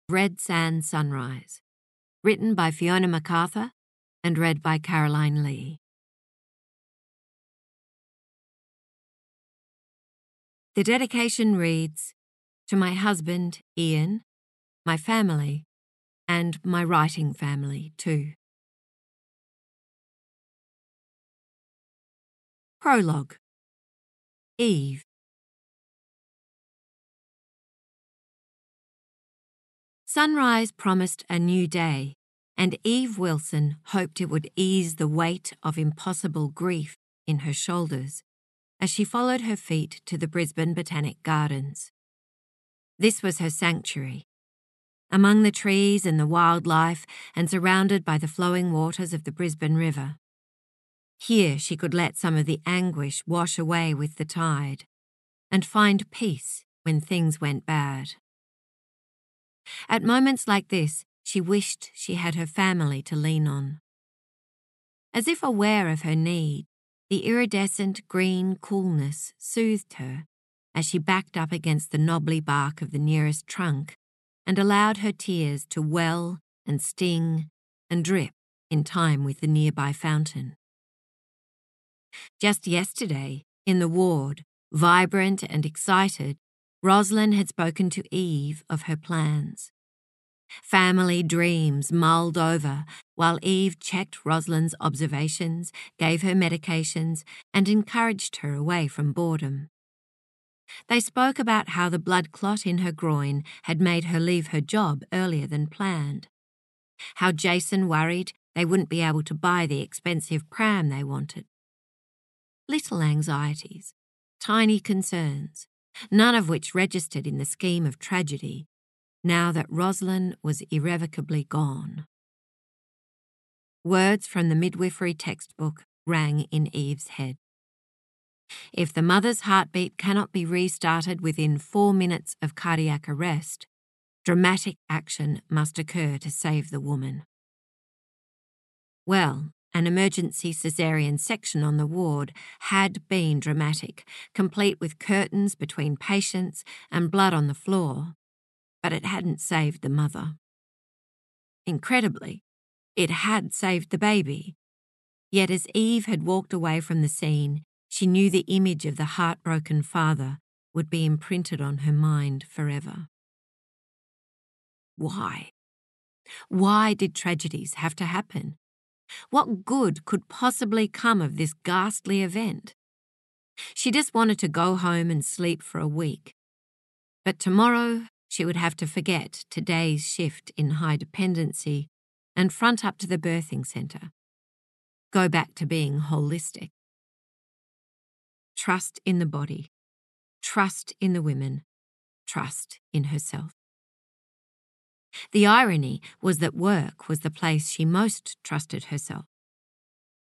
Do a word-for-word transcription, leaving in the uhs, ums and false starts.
Red Sand Sunrise, written by Fiona MacArthur and read by Caroline Lee. The dedication reads, "To my husband, Ian, my family, and my writing family, too." Prologue. Eve. Sunrise promised a new day, and Eve Wilson hoped it would ease the weight of impossible grief in her shoulders as she followed her feet to the Brisbane Botanic Gardens. This was her sanctuary. Among the trees and the wildlife and surrounded by the flowing waters of the Brisbane River. Here she could let some of the anguish wash away with the tide and find peace when things went bad. At moments like this, she wished she had her family to lean on. As if aware of her need, the iridescent green coolness soothed her as she backed up against the knobbly bark of the nearest trunk and allowed her tears to well and sting and drip in time with the nearby fountain. Just yesterday, in the ward, vibrant and excited, Rosalind had spoken to Eve of her plans. Family dreams mulled over while Eve checked Rosalind's observations, gave her medications, and encouraged her away from boredom. They spoke about how the blood clot in her groin had made her leave her job earlier than planned, how Jason worried they wouldn't be able to buy the expensive pram they wanted. Little anxieties, tiny concerns, none of which registered in the scheme of tragedy, now that Rosalind was irrevocably gone. Words from the midwifery textbook rang in Eve's head. If the mother's heartbeat cannot be restarted within four minutes of cardiac arrest, dramatic action must occur to save the woman. Well, an emergency caesarean section on the ward had been dramatic, complete with curtains between patients and blood on the floor, but it hadn't saved the mother. Incredibly, it had saved the baby. Yet as Eve had walked away from the scene, she knew the image of the heartbroken father would be imprinted on her mind forever. Why? Why did tragedies have to happen? What good could possibly come of this ghastly event? She just wanted to go home and sleep for a week. But tomorrow she would have to forget today's shift in high dependency and front up to the birthing centre. Go back to being holistic. Trust in the body. Trust in the women. Trust in herself. The irony was that work was the place she most trusted herself.